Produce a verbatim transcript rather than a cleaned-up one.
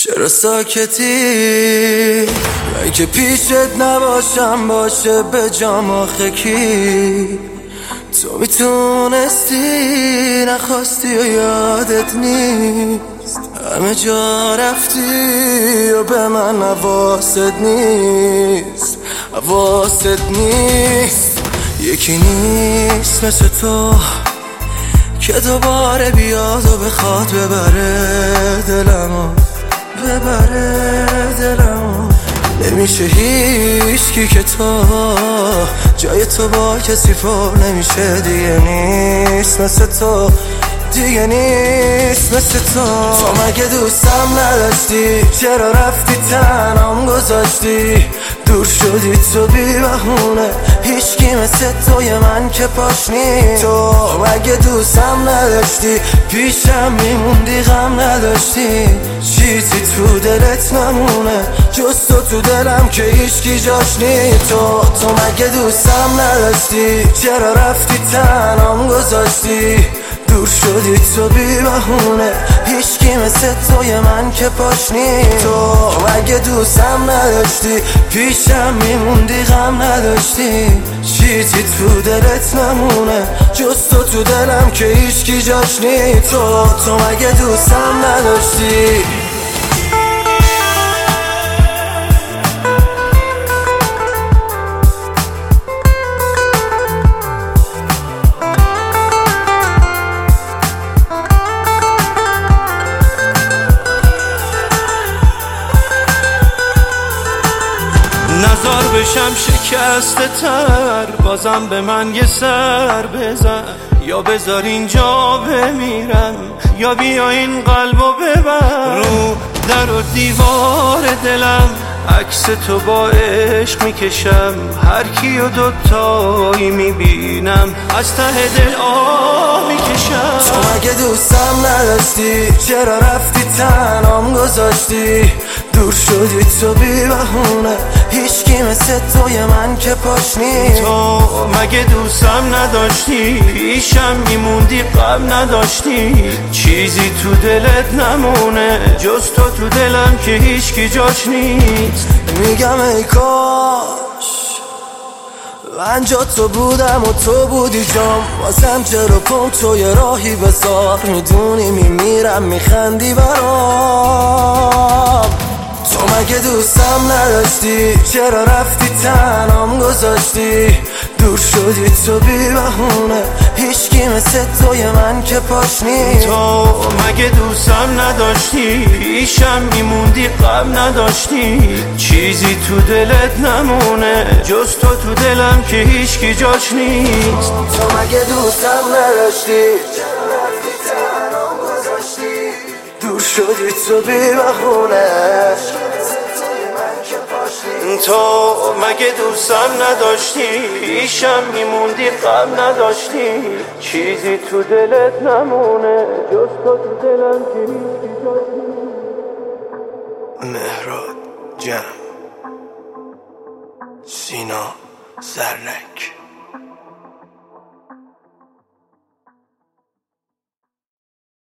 چرا ساکتی؟ من که پیشت نباشم باشه به جام آخه کی؟ تو میتونستی نخواستی و یادت نیست، همه جا رفتی و به من حواست نیست، حواست نیست. یکی نیست مثل تو که دوباره بیاد و بخواد ببره دلمو، ببره دلمو. نمیشه هیچکی که تو جای تو با کسی پر نمیشه، دیگه نیست مثل تو، دیگه نیست مثل تو. تو مگه دوستم نداشتی؟ چرا رفتی تنهام گذاشتی؟ دور شدی تو بی بهونه، هیچکی مثل توی من که پاش نی. تو مگه دوستم نداشتی؟ پیشم میموندی غم نداشتی، چیزی تو دلت نمونه جز تو تو دلم که هیچکی جاش نی. تو تو مگه دوستم نداشتی؟ چرا رفتی تنهام گذاشتی؟ دور شدی تو بی بهونه، هیچکی مثل توی من که پاش نی. تو مگه دوستم نداشتی؟ پیشم میموندی غم نداشتی، چیزی تو دلت نمونه جز تو تو دلم که هیچکی جاش نی. تو تو مگه دوستم نداشتی؟ نزار بشم شکسته تر، بازم به من یه سر بزن، یا بذار اینجا بمیرم یا بیا این قلبو ببر. رو در و دیوار دلم عکس تو با عشق میکشم، هر کیو دوتایی میبینم از ته دل آه میکشم. تو مگه دوستم نداشتی؟ چرا رفتی تنهام گذاشتی؟ دور شدی تو بی بهونه، هیچکی مثل توی من که پاش نی. تو مگه دوستم نداشتی؟ پیشم میموندی غم نداشتی، چیزی تو دلت نمونه جز تو تو دلم که هیچکی جاش نیست. میگم ای کاش من جا تو بودم و تو بودی جام، واسم چرا پم توی راهی بذار، میدونی میمیرم میخندی برام. تو مگه دوستم نداشتی؟ چرا رفتی تنهام گذاشتی؟ دور شدی تو بی بهونه، هیچکی مثل توی من که پاش نی. تو مگه دوستم نداشتی؟ پیشم میموندی غم نداشتی، چیزی تو دلت نمونه جز تو تو دلم که هیچکی جاش نیست. تو مگه دوستم نداشتی؟ چرا رفتی تنهام گذاشتی؟ دور شدی تو بی بهونه، تو مگه دوستم نداشتی؟ پیشم میموندی غم نداشتی، چیزی تو دلت نمونه جز تو تو دلم که هیچکی جاش نیست. مهراد جمع، سینا زرنک.